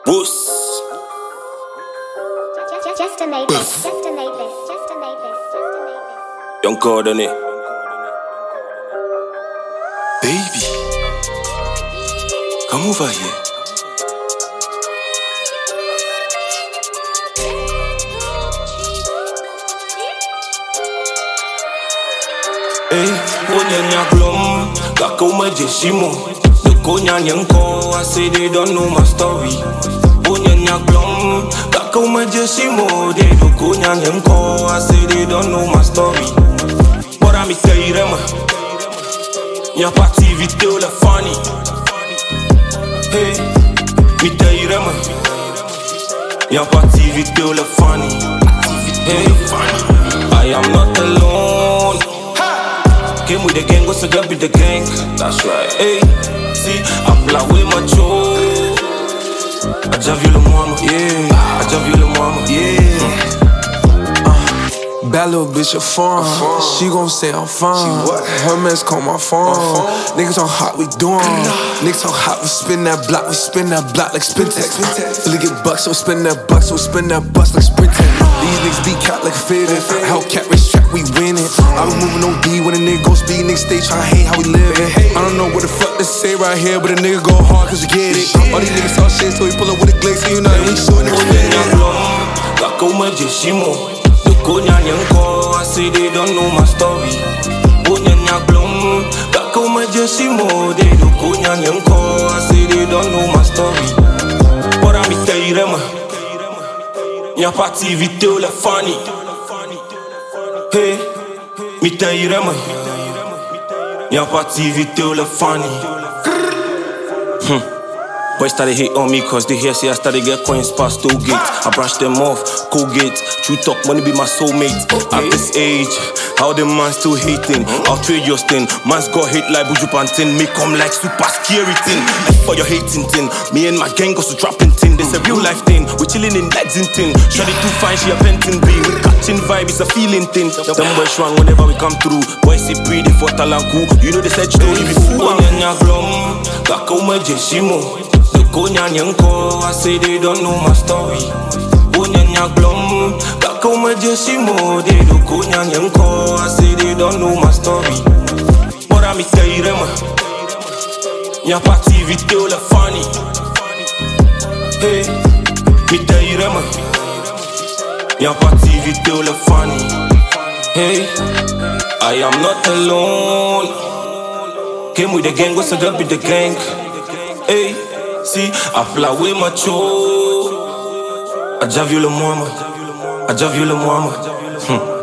Whoosh. Just to make this, just to make this, just to make this, just to make this. Young card on it. Baby, come over here. Hey, punya glom, gak kau majeshimo. Dekonya nyengko, I say they don't know my story. Punya glom, gak kau majeshimo. They dekonya nyengko, I say they don't know my story. Bora mi teirema, nya pativite o la funny. Hey, mi teirema, nya pativite o la funny. Hey, I am not alone. Came with the gang, what's a gun with the gang? That's right. Hey, see, I play with my cho. I just vu le mama, yeah. I just vu le mama, Yeah. Bad little bitch a fun. She gon' say I'm fine. Her mans call my phone. Niggas on hot, we doing. Niggas on hot, we spin that block. We spin that block like Spintex. Really get bucks, so spin that bucks, so spin that bus like Sprintex. These niggas decat like fitted. Hellcat race track, we winning. I was moving OD when a nigga go speed. Niggas stay tryna hate how we live. I don't know what the fuck to say right here, but a nigga go hard cause we get it. All these niggas talk shit, so we pull up with a glitz, so you know that we sure niggas fit it. gak kau majeshimo. Dekonya nyengko, I say they don't know my story. Punya glom, gak kau majeshimo. They dekonya nyengko, I say they don't know my story. Bora mi teirema, nya pativite o la funny. Hey, mi teirema, nya pativite o la funny. Boys started hate on me cause they hear say I started get coins past toll gates. I brush them off, Colgate. True talk, money be my soulmate. At this age, how the man still hating? I'll trade your stin. Man's got hate like Buju Pantin. Make come like super scary thing. As for your hating thing, me and my gang goes to dropping tin. This a real life thing. We chilling in Lexington. Shawty too fine, she a venting beam. We catching vibe, it's a feeling thing. Them boys strong whenever we come through. Boys see pretty for talanku. You know they said story before. Punya glom, gak kau majeshimo. Dekonya nyengko, I say they don't know my story. Punya glom, gak kau majeshimo. They dekonya nyengko, I say they don't know my story. Bora mi teirema, nya pativite o la funny. Hey, mi teirema, nya pativite o la funny. Hey, I am not alone. Came with the gang, what's a gun with the gang? Hey, see, I fly with my cho. I just vu le mama, I just vu le mama.